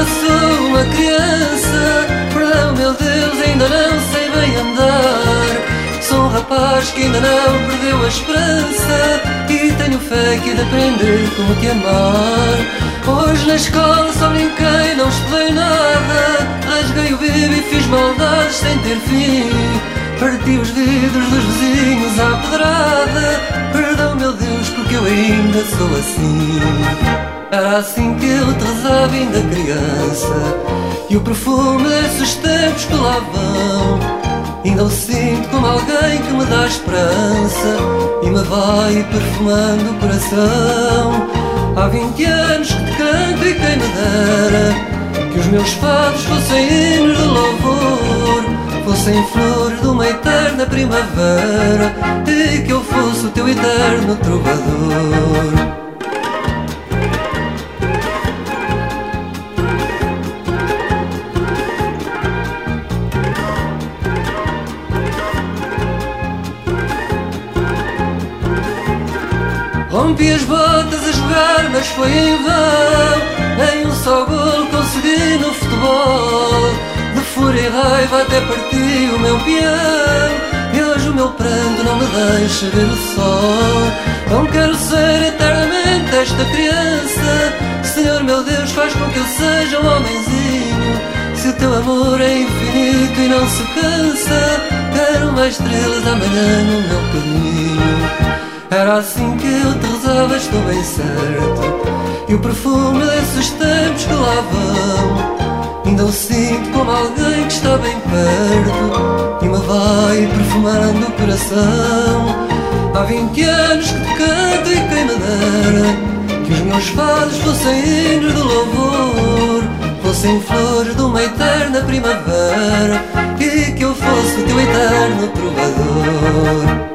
ainda sou uma criança. Perdão, meu Deus, ainda não sei bem andar. Sou um rapaz que ainda não perdeu a esperança e tenho fé que hei de aprender como te amar. Hoje na escola só brinquei, não estudei nada. Rasguei o bico e fiz maldades sem ter fim. Parti os vidros dos vizinhos à pedrada. Perdão, meu Deus, porque eu ainda sou assim. Era assim que eu te rezava ainda criança, e o perfume desses tempos que lá vão ainda o sinto como alguém que me dá esperança e me vai perfumando o coração. Há 20 anos que te canto e quem me dera que os meus fados fossem hinos de louvor, fossem flores de uma eterna primavera e que eu fosse o teu eterno trovador. Rompi as botas a jogar, mas foi em vão. Nem um só golo consegui no futebol. De fúria e raiva até parti o meu peão, e hoje o meu pranto não me deixa ver o sol. Não quero ser eternamente esta criança. Senhor meu Deus, faz com que eu seja um homenzinho. Se o teu amor é infinito e não se cansa, quero mais estrelas amanhã no meu caminho. Era assim que eu te rezava, estou bem certo, e o perfume desses tempos que lá vão ainda o sinto como alguém que está bem perto e me vai perfumando o coração. Há 20 anos que te canto e quem me dera que os meus fados fossem hinos de louvor, fossem flores de uma eterna primavera e que eu fosse o teu eterno trovador.